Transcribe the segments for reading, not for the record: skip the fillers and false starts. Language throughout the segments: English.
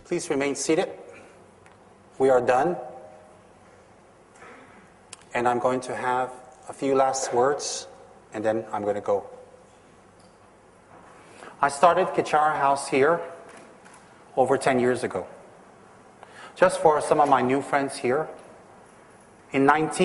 Please remain seated. We are done. And I'm going to have a few last words, and then I'm going to go. I started Kichara House here over 10 years ago. Just for some of my new friends here, in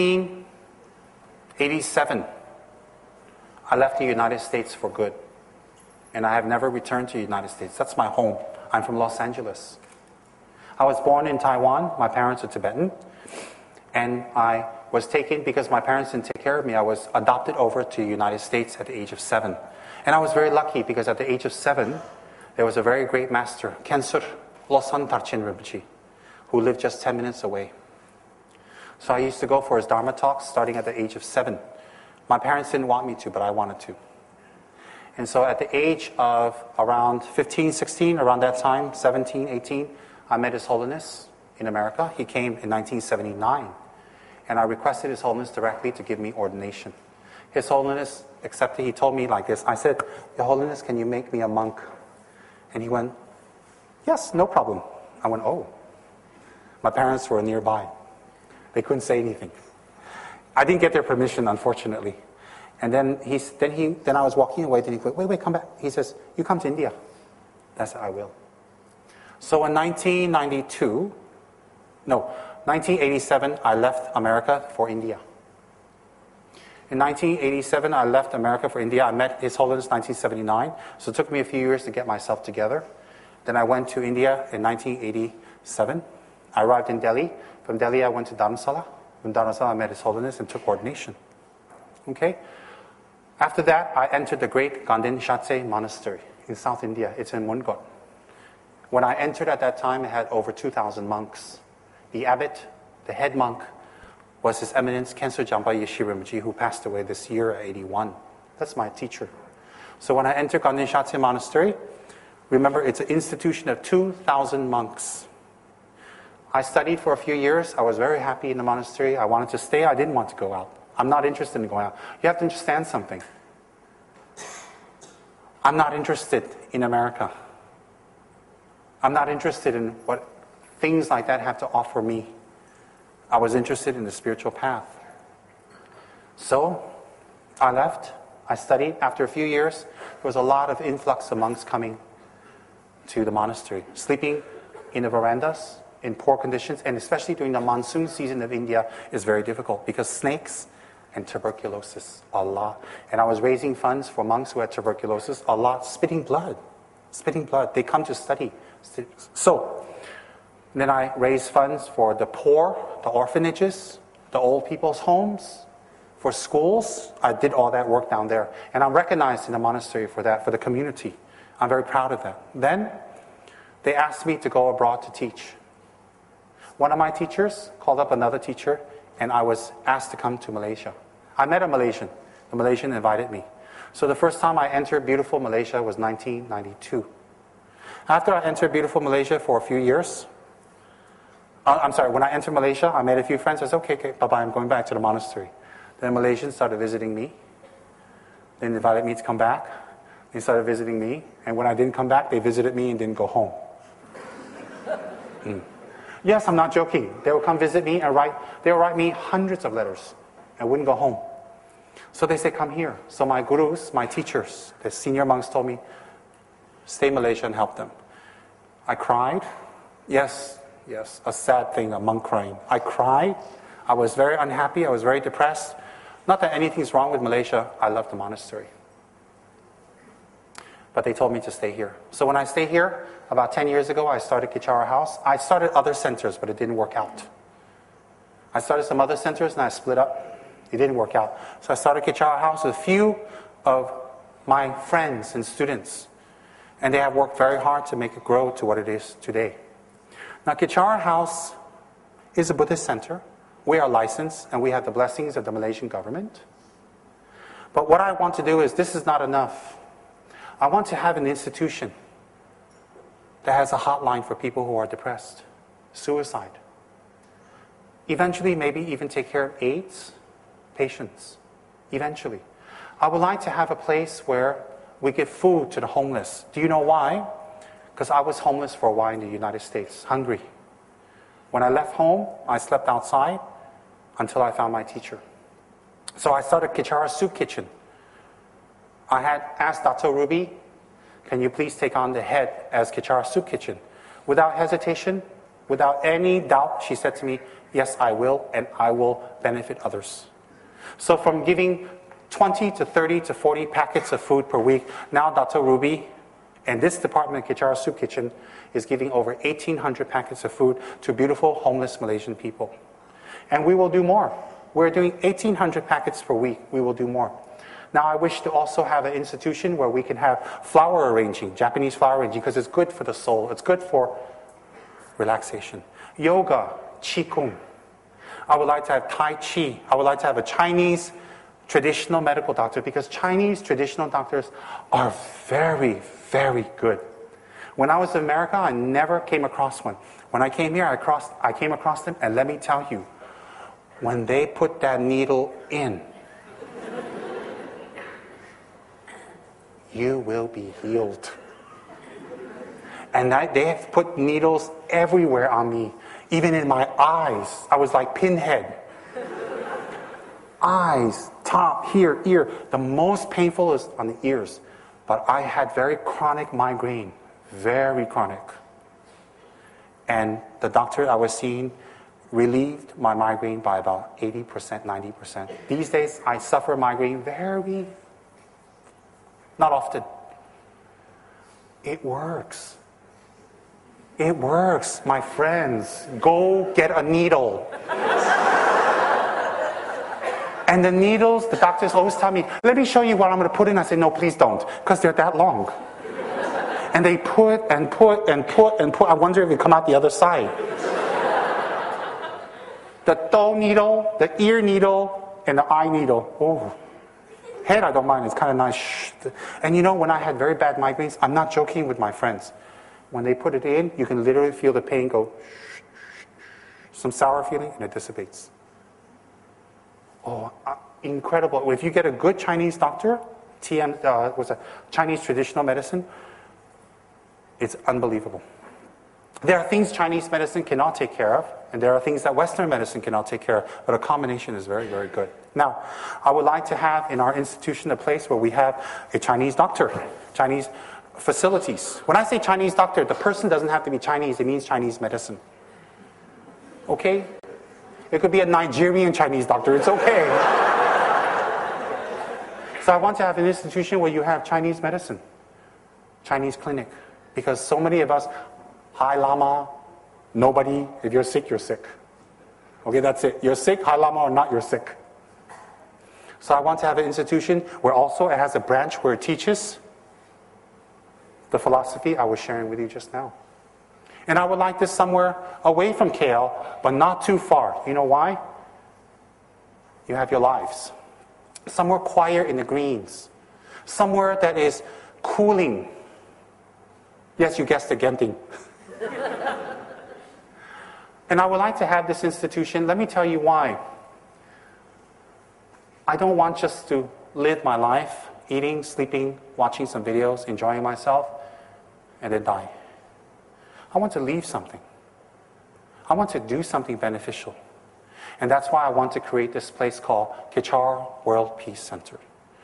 1987, I left the United States for good. And I have never returned to the United States. That's my home. I'm from Los Angeles. I was born in Taiwan. My parents are Tibetan. And I was taken, because my parents didn't take care of me, I was adopted over to the United States at the age of 7. And I was very lucky, because at the age of 7, there was a very great master, Kensur Losang Tarchen Rinpoche, who lived just 10 minutes away. So I used to go for his Dharma talks starting at the age of 7. My parents didn't want me to, but I wanted to. And so at the age of around 15, 16, around that time, 17, 18, I met His Holiness in America. He came in 1979. And I requested His Holiness directly to give me ordination. His Holiness accepted. He told me like this. I said, Your Holiness, can you make me a monk? And he went, yes, no problem. I went, oh. My parents were nearby. They couldn't say anything. I didn't get their permission, unfortunately. And then I was walking away. Then he went, wait, come back. He says, you come to India. I said, I will. So in 1987, I left America for India. In 1987, I left America for India. I met His Holiness in 1979. So it took me a few years to get myself together. Then I went to India in 1987. I arrived in Delhi. From Delhi, I went to Dharamsala. From Dharamsala, I met His Holiness and took ordination. Okay? After that, I entered the great Ganden Shatse Monastery in South India. It's in Mundgot. When I entered at that time, it had over 2,000 monks. The abbot, the head monk, was His Eminence Kensur Jampa Yeshe Rinpoche, who passed away this year at 81. That's my teacher. So when I entered Ganden Shatse Monastery, remember, it's an institution of 2,000 monks. I studied for a few years. I was very happy in the monastery. I wanted to stay. I didn't want to go out. I'm not interested in going out. You have to understand something. I'm not interested in America. I'm not interested in what things like that have to offer me. I was interested in the spiritual path. So I left. I studied. After a few years, there was a lot of influx of monks coming to the monastery, sleeping in the verandas in poor conditions, and especially during the monsoon season of India is very difficult because snakes and tuberculosis, a lot. And I was raising funds for monks who had tuberculosis, a lot, spitting blood. They come to study. So then I raised funds for the poor, the orphanages, the old people's homes, for schools. I did all that work down there. And I'm recognized in the monastery for that, for the community. I'm very proud of that. Then they asked me to go abroad to teach. One of my teachers called up another teacher, and I was asked to come to Malaysia. I met a Malaysian. The Malaysian invited me. So the first time I entered beautiful Malaysia was 1992. After I entered beautiful Malaysia for a few years, when I entered Malaysia, I made a few friends. I said, okay, bye-bye, I'm going back to the monastery. Then Malaysians started visiting me. They invited me to come back. They started visiting me. And when I didn't come back, they visited me and didn't go home. Yes, I'm not joking. They would come visit me and they would write me hundreds of letters and wouldn't go home. So they said, come here. So my gurus, my teachers, the senior monks told me, stay in Malaysia and help them. I cried. Yes, a sad thing, a monk crying. I cried. I was very unhappy. I was very depressed. Not that anything's wrong with Malaysia. I love the monastery. But they told me to stay here. So when I stay here, about 10 years ago, I started Kichara House. I started other centers, but it didn't work out. I started some other centers and I split up. It didn't work out. So I started Kichara House with a few of my friends and students. And they have worked very hard to make it grow to what it is today. Now, Kichara House is a Buddhist center. We are licensed and we have the blessings of the Malaysian government. But what I want to do is, this is not enough. I want to have an institution that has a hotline for people who are depressed, suicide. Eventually, maybe even take care of AIDS patients. Eventually. I would like to have a place where we give food to the homeless. Do you know why? because I was homeless for a while in the United States, hungry. When I left home, I slept outside until I found my teacher. So I started Kichara Soup Kitchen. I had asked Dr. Ruby, can you please take on the head as Kichara Soup Kitchen? Without hesitation, without any doubt, she said to me, yes, I will, and I will benefit others. So from giving 20 to 30 to 40 packets of food per week, now Dr. Ruby and this department, Kichara Soup Kitchen, is giving over 1,800 packets of food to beautiful homeless Malaysian people. And we will do more. We're doing 1,800 packets per week. We will do more. Now I wish to also have an institution where we can have flower arranging, Japanese flower arranging, because it's good for the soul. It's good for relaxation. Yoga, Qigong. I would like to have Tai Chi. I would like to have a Chinese traditional medical doctor, because Chinese traditional doctors are very, very good. When I was in America, I never came across one. When I came here, I came across them, and let me tell you, when they put that needle in, you will be healed. And they have put needles everywhere on me, even in my eyes. I was like Pinhead. Eyes, top, here, ear. The most painful is on the ears. But I had very chronic migraine, very chronic. And the doctor I was seeing relieved my migraine by about 80%, 90%. These days, I suffer migraine not often. It works. It works, my friends. Go get a needle. And the needles, the doctors always tell me, let me show you what I'm going to put in. I say, no, please don't, because they're that long. And they put and put and put and put. I wonder if it come out the other side. The toe needle, the ear needle, and the eye needle. Oh. Head, I don't mind. It's kind of nice. And you know, when I had very bad migraines, I'm not joking with my friends. When they put it in, you can literally feel the pain go, some sour feeling, and it dissipates. Oh, incredible. If you get a good Chinese doctor, Chinese traditional medicine, it's unbelievable. There are things Chinese medicine cannot take care of, and there are things that Western medicine cannot take care of, but a combination is very, very good. Now, I would like to have in our institution a place where we have a Chinese doctor, Chinese facilities. When I say Chinese doctor, the person doesn't have to be Chinese, it means Chinese medicine. Okay? It could be a Nigerian Chinese doctor, it's okay. So I want to have an institution where you have Chinese medicine, Chinese clinic, because so many of us, Hi Lama, nobody, if you're sick, you're sick. Okay, that's it. You're sick, Hi Lama or not, you're sick. So I want to have an institution where also it has a branch where it teaches the philosophy I was sharing with you just now. And I would like this somewhere away from KL, but not too far. You know why? You have your lives. Somewhere quiet in the greens. Somewhere that is cooling. Yes, you guessed the Genting. And I would like to have this institution. Let me tell you why. I don't want just to live my life, eating, sleeping, watching some videos, enjoying myself, and then die. I want to leave something. I want to do something beneficial. And that's why I want to create this place called Kichara World Peace Center.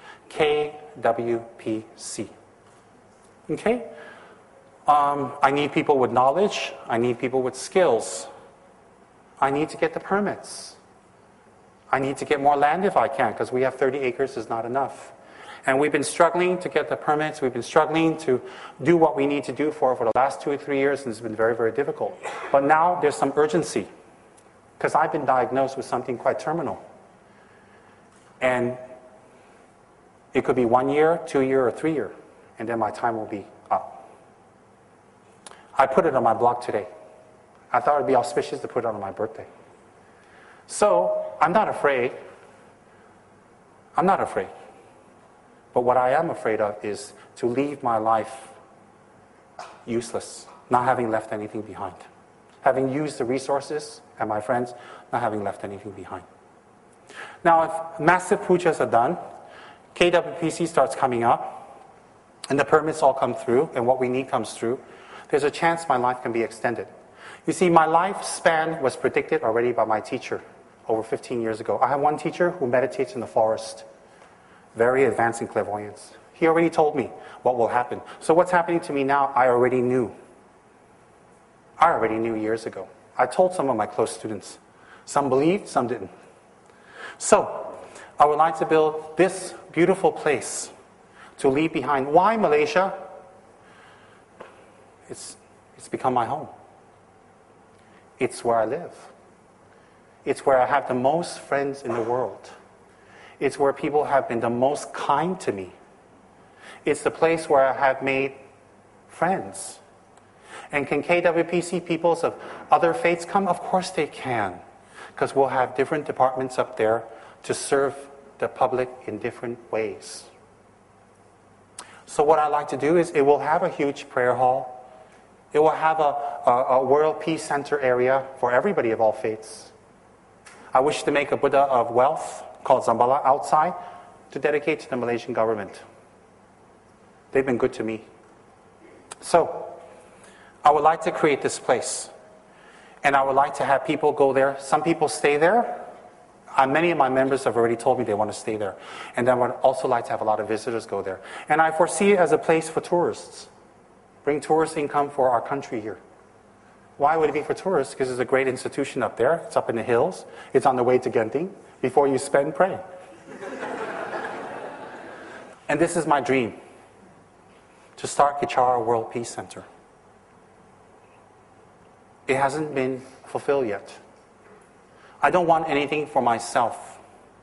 KWPC. Okay? I need people with knowledge. I need people with skills. I need to get the permits. I need to get more land if I can, because we have 30 acres is not enough. And we've been struggling to get the permits. We've been struggling to do what we need to do for the last 2 or 3 years, and it's been very, very difficult. But now there's some urgency, because I've been diagnosed with something quite terminal. And it could be 1 year, 2 year, or 3 year, and then my time will be up. I put it on my blog today. I thought it would be auspicious to put it on my birthday. So, I'm not afraid. I'm not afraid. But what I am afraid of is to leave my life useless, not having left anything behind. Having used the resources and my friends, not having left anything behind. Now, if massive pujas are done, KWPC starts coming up, and the permits all come through, and what we need comes through, there's a chance my life can be extended. You see, my lifespan was predicted already by my teacher over 15 years ago. I have one teacher who meditates in the forest, very advanced in clairvoyance. He already told me what will happen. So what's happening to me now, I already knew. I already knew years ago. I told some of my close students. Some believed, some didn't. So, I would like to build this beautiful place to leave behind. Why Malaysia? It's become my home. It's where I live. It's where I have the most friends in the world. It's where people have been the most kind to me. It's the place where I have made friends. And can KWPC peoples of other faiths come? Of course they can. Because we'll have different departments up there to serve the public in different ways. So what I like to do is it will have a huge prayer hall. It will have a World Peace Center area for everybody of all faiths. I wish to make a Buddha of wealth called Zambala outside to dedicate to the Malaysian government. They've been good to me. So, I would like to create this place. And I would like to have people go there. Some people stay there. Many of my members have already told me they want to stay there. And then I would also like to have a lot of visitors go there. And I foresee it as a place for tourists. Bring tourist income for our country here. Why would it be for tourists? Because there's a great institution up there. It's up in the hills. It's on the way to Genting. Before you spend, pray. And this is my dream. To start Kichara World Peace Center. It hasn't been fulfilled yet. I don't want anything for myself.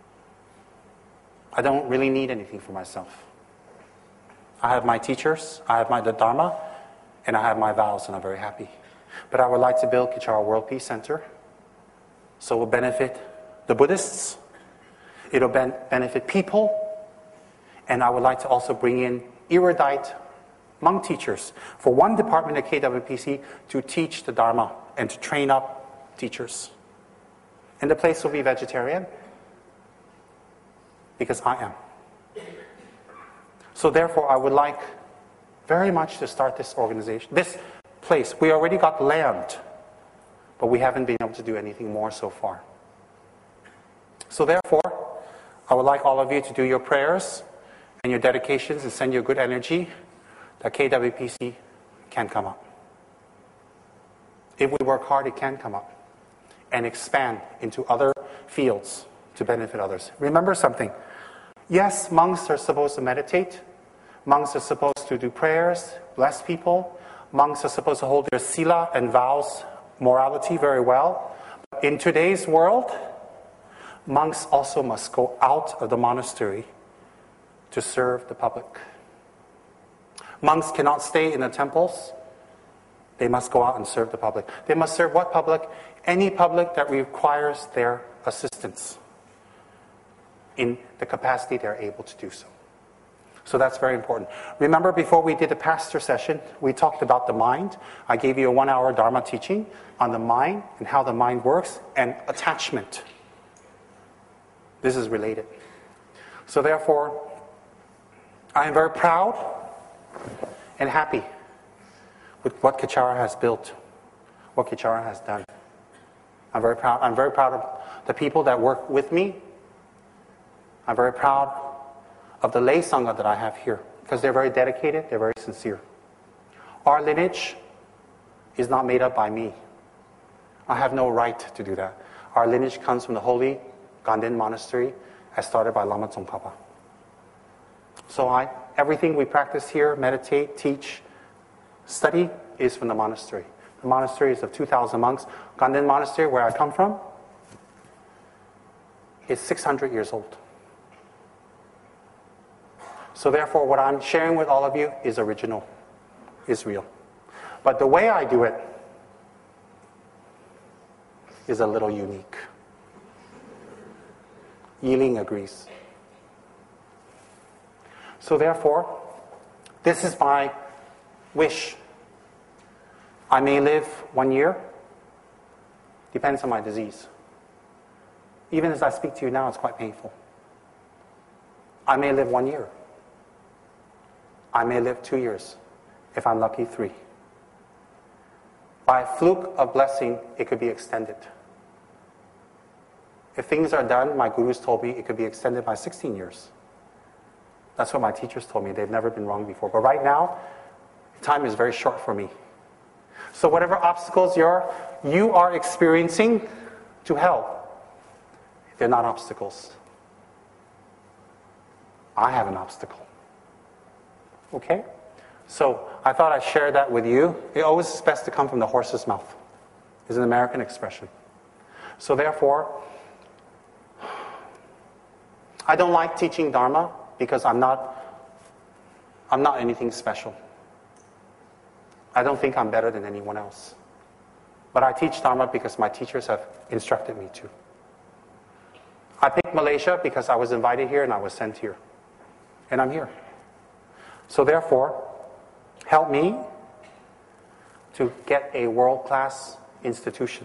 I don't really need anything for myself. I have my teachers, I have the Dharma, and I have my vows, and I'm very happy. But I would like to build Kichara World Peace Center so it will benefit the Buddhists, it will benefit people, and I would like to also bring in erudite monk teachers for one department at KWPC to teach the Dharma and to train up teachers. And the place will be vegetarian because I am. So therefore, I would like very much to start this organization, this place. We already got land, but we haven't been able to do anything more so far. So therefore, I would like all of you to do your prayers and your dedications and send your good energy that KWPC can come up. If we work hard, it can come up and expand into other fields to benefit others. Remember something. Yes, monks are supposed to meditate. Monks are supposed to do prayers, bless people. Monks are supposed to hold their sila and vows, morality very well. But in today's world, monks also must go out of the monastery to serve the public. Monks cannot stay in the temples. They must go out and serve the public. They must serve what public? Any public that requires their assistance in the capacity they're able to do so. So that's very important. Remember, before we did the pastor session, we talked about the mind. I gave you a 1-hour Dharma teaching on the mind and how the mind works and attachment. This is related. So therefore, I am very proud and happy with what Kichara has built, what Kichara has done. I'm very proud. I'm very proud of the people that work with me. I'm very proud of the lay sangha that I have here because they're very dedicated, they're very sincere. Our lineage is not made up by me. I have no right to do that. Our lineage comes from the holy Ganden Monastery as started by Lama Tsongkhapa. So everything we practice here, meditate, teach, study, is from the monastery. The monastery is of 2,000 monks. Ganden Monastery, where I come from, is 600 years old. So therefore, what I'm sharing with all of you is original, is real. But the way I do it is a little unique. Yiling agrees. So therefore, this is my wish. I may live 1 year. Depends on my disease. Even as I speak to you now, it's quite painful. I may live 1 year. I may live 2 years. If I'm lucky, 3. By fluke of blessing, it could be extended. If things are done, my gurus told me it could be extended by 16 years. That's what my teachers told me. They've never been wrong before. But right now, time is very short for me. So whatever obstacles you are experiencing to hell, they're not obstacles. I have an obstacle. Okay? So I thought I'd share that with you. It always is best to come from the horse's mouth. It's an American expression. So therefore, I don't like teaching Dharma because I'm not anything special. I don't think I'm better than anyone else. But I teach Dharma because my teachers have instructed me to. I picked Malaysia because I was invited here and I was sent here. And I'm here. So therefore, help me to get a world-class institution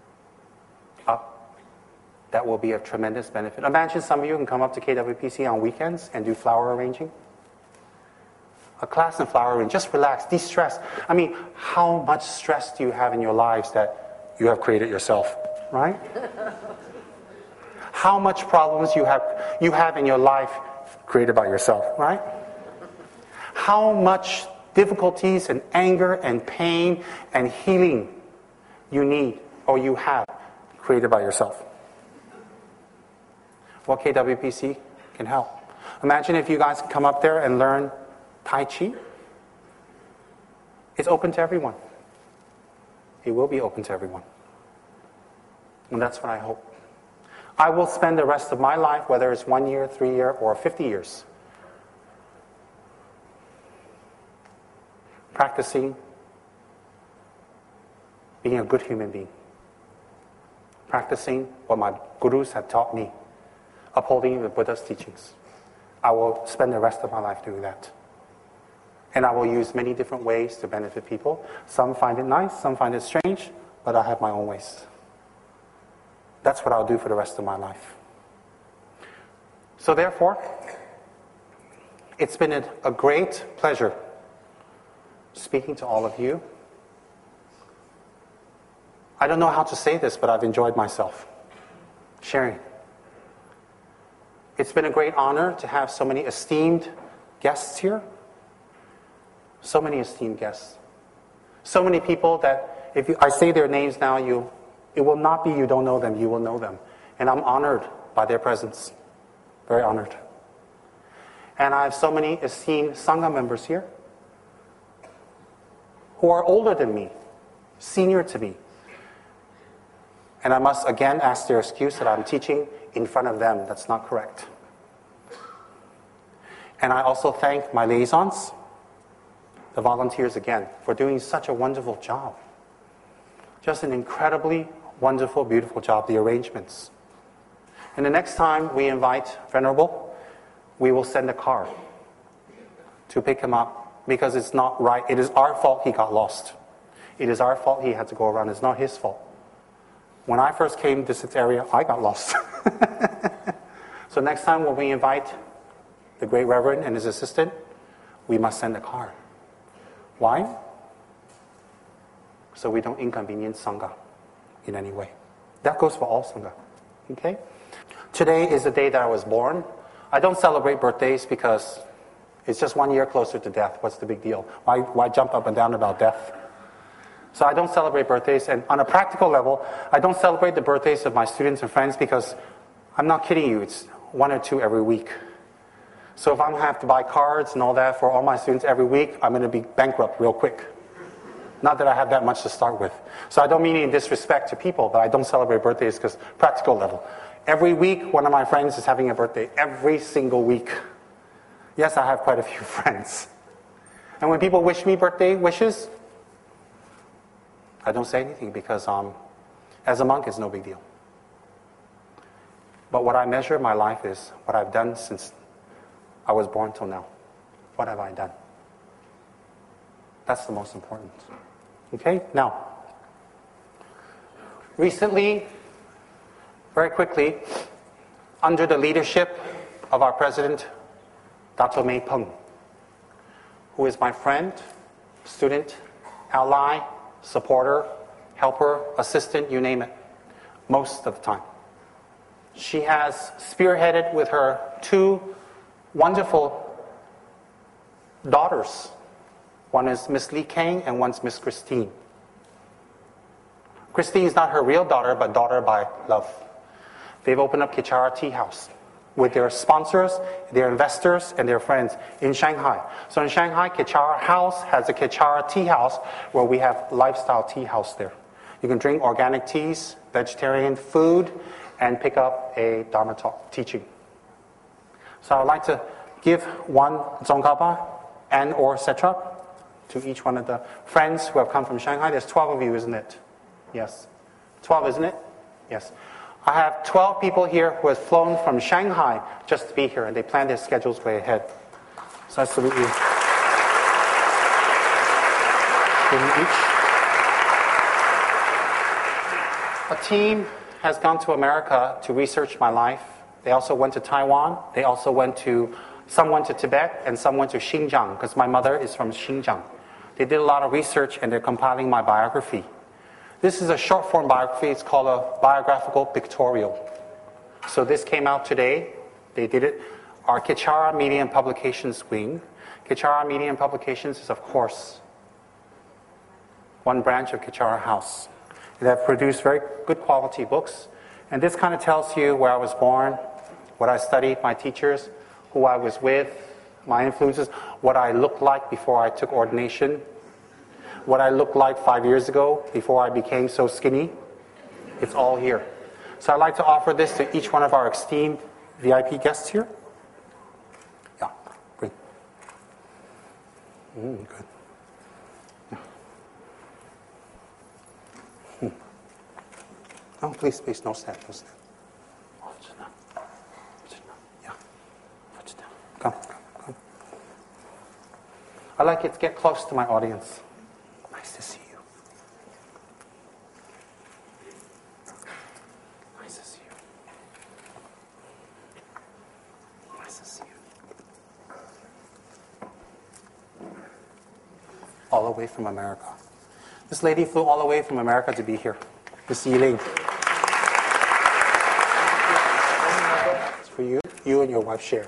up that will be of tremendous benefit. Imagine some of you can come up to KWPC on weekends and do flower arranging. A class in flower arranging. Just relax, de-stress. I mean, how much stress do you have in your lives that you have created yourself, right? How much problems you have in your life created by yourself, right? How much difficulties and anger and pain and healing you need or you have created by yourself. Well, KWPC can help. Imagine if you guys come up there and learn Tai Chi. It's open to everyone. It will be open to everyone. And that's what I hope. I will spend the rest of my life, whether it's 1 year, 3 years, or 50 years, practicing being a good human being. Practicing what my gurus have taught me. Upholding the Buddha's teachings. I will spend the rest of my life doing that. And I will use many different ways to benefit people. Some find it nice, some find it strange, but I have my own ways. That's what I'll do for the rest of my life. So therefore, it's been a great pleasure speaking to all of you. I don't know how to say this, but I've enjoyed myself sharing. It's been a great honor to have so many esteemed guests here. So many esteemed guests. So many people that if I say their names now, it will not be you don't know them, you will know them. And I'm honored by their presence. Very honored. And I have so many esteemed Sangha members here who are older than me, senior to me. And I must again ask their excuse that I'm teaching in front of them. That's not correct. And I also thank my liaisons, the volunteers again, for doing such a wonderful job. Just an incredibly wonderful, beautiful job, the arrangements. And the next time we invite Venerable, we will send a car to pick him up because it's not right. It is our fault he got lost. It is our fault he had to go around. It's not his fault. When I first came to this area, I got lost. So next time when we invite the Great Reverend and his assistant, we must send a car. Why? So we don't inconvenience Sangha in any way. That goes for all Sangha. Okay? Today is the day that I was born. I don't celebrate birthdays because it's just 1 year closer to death. What's the big deal? Why jump up and down about death? So I don't celebrate birthdays, and on a practical level, I don't celebrate the birthdays of my students and friends because I'm not kidding you, it's 1 or 2 every week. So if I'm going to have to buy cards and all that for all my students every week, I'm going to be bankrupt real quick. Not that I have that much to start with. So I don't mean any disrespect to people, but I don't celebrate birthdays because practical level. Every week, one of my friends is having a birthday. Every single week. Yes, I have quite a few friends. And when people wish me birthday wishes, I don't say anything because as a monk, it's no big deal. But what I measure in my life is what I've done since I was born till now. What have I done? That's the most important. Okay? Now, recently, very quickly, under the leadership of our president, Dato' Mei Peng, who is my friend, student, ally, supporter, helper, assistant, you name it, most of the time. She has spearheaded with her 2 wonderful daughters. One is Miss Lee Kang and one's Miss Christine. Christine is not her real daughter, but daughter by love. They've opened up Kichara Tea House with their sponsors, their investors, and their friends in Shanghai. So in Shanghai, Kichara House has a Kichara Tea House where we have lifestyle tea house there. You can drink organic teas, vegetarian food, and pick up a Dharma talk teaching. So I would like to give one Zongkapa and or Setrap to each one of the friends who have come from Shanghai. There's 12 of you, isn't it? Yes. 12, isn't it? Yes. I have 12 people here who have flown from Shanghai just to be here, and they plan their schedules way ahead. So I salute you. A team has gone to America to research my life. They also went to Taiwan. They also some went to Tibet, and some went to Xinjiang, because my mother is from Xinjiang. They did a lot of research, and they're compiling my biography. This is a short-form biography. It's called a biographical pictorial. So this came out today. They did it. Our Kichara Media and Publications wing. Kichara Media and Publications is, of course, one branch of Kichara House. They have produced very good quality books. And this kind of tells you where I was born, what I studied, my teachers, who I was with, my influences, what I looked like before I took ordination, what I looked like 5 years ago before I became so skinny. It's all here. So I'd like to offer this to each one of our esteemed VIP guests here. Yeah, great. Good. Yeah. Oh, please, no stand, no stand. Oh, sit down. Yeah, sit down. Come. I like it to get close to my audience. Nice to see you. Nice to see you. Nice to see you. All the way from America. This lady flew all the way from America to be here. Miss Yiling. It's for you. You and your wife share.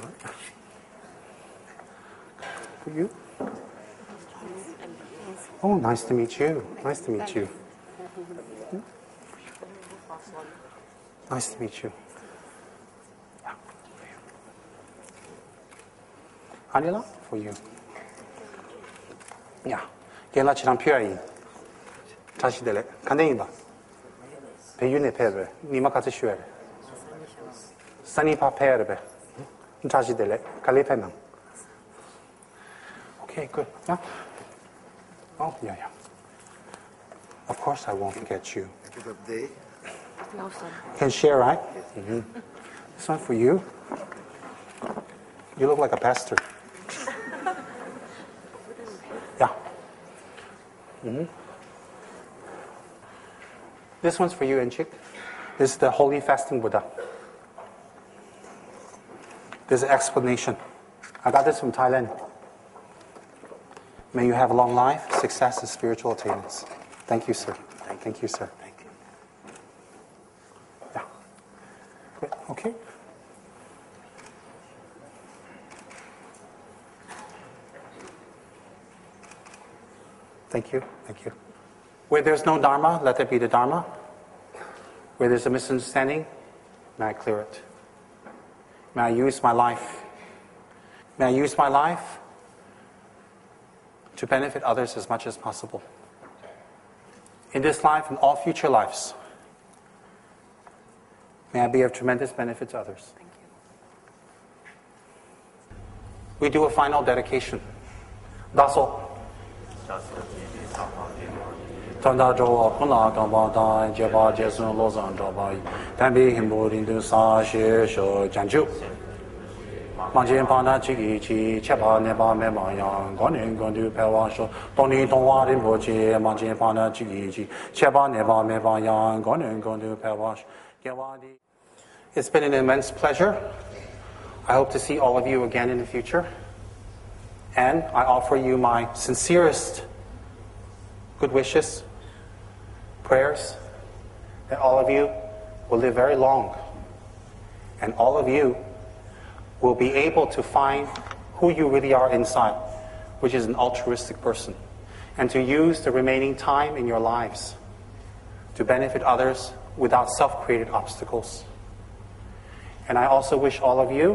For you. Oh, nice to meet you. Nice to meet you. Nice to meet you. Yeah. Anila, for you. Yeah. 걔나 지랑 표현이 자시들래 간댕이 봐. 배윤에 패배. 니마 같이 쉬어야 돼. 산이파 패야 돼. 자시들래 갈리패나. Okay, good. Yeah. Oh, yeah. Of course I won't forget you. Can share, right? Mm-hmm. This one for you. You look like a pastor. Yeah. Mm-hmm. This one's for you, Enchik. This is the Holy Fasting Buddha. There's an explanation. I got this from Thailand. May you have a long life, success, and spiritual attainments. Thank you, sir. Thank you, sir. Thank you. Yeah. Good. Okay. Thank you. Thank you. Where there's no Dharma, let there be the Dharma. Where there's a misunderstanding, may I clear it. May I use my life. May I use my life to benefit others as much as possible. In this life and all future lives, may I be of tremendous benefit to others. Thank you. We do a final dedication. Daso. 长大之后，碰到长巴大，结巴结孙罗上长巴，但比很多人都傻些说讲究。望见旁那几个去七八年八没忙样，过年过年拍话说，当年童话的不接，望见旁那几个去七八年八没忙样，过年过年拍话说，给我的。It's been an immense pleasure. I hope to see all of you again in the future. And I offer you my sincerest good wishes prayers that all of you will live very long, and all of you will be able to find who you really are inside, which is an altruistic person, and to use the remaining time in your lives to benefit others without self-created obstacles. And I also wish all of you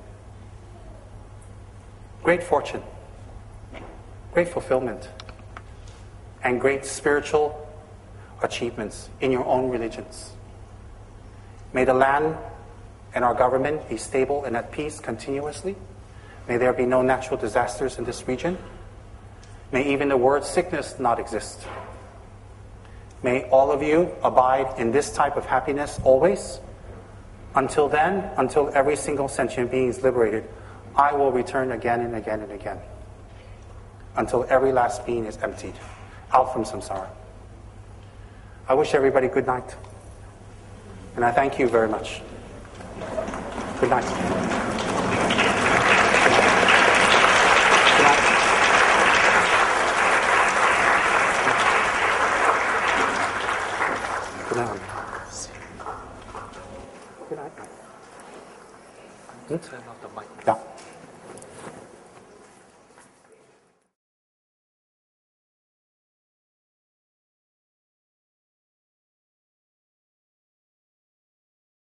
great fortune, great fulfillment, and great spiritual achievements in your own religions. May the land and our government be stable and at peace continuously. May there be no natural disasters in this region. May even the word sickness not exist. May all of you abide in this type of happiness always. Until then, until every single sentient being is liberated, I will return again and again and again. Until every last being is emptied out from samsara. I wish everybody good night. And I thank you very much. Good night. Good night. Good night. Good night. Turn off the mic. Yeah.